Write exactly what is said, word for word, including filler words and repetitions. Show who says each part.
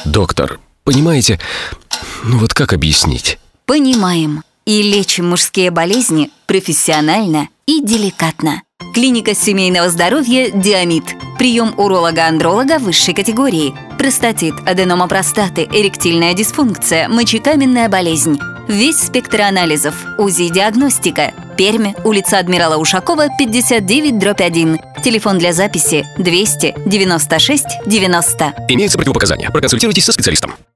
Speaker 1: Доктор, понимаете, ну вот как объяснить?
Speaker 2: Понимаем. И лечим мужские болезни профессионально и деликатно. Клиника семейного здоровья «Диамид». Прием уролога-андролога высшей категории. Простатит, аденома простаты, эректильная дисфункция, мочекаменная болезнь. Весь спектр анализов. УЗИ-диагностика. Пермь, улица Адмирала Ушакова, пятьдесят девять дробь один. Телефон для записи двести девяносто шесть девяносто.
Speaker 1: Имеются противопоказания. Проконсультируйтесь со специалистом.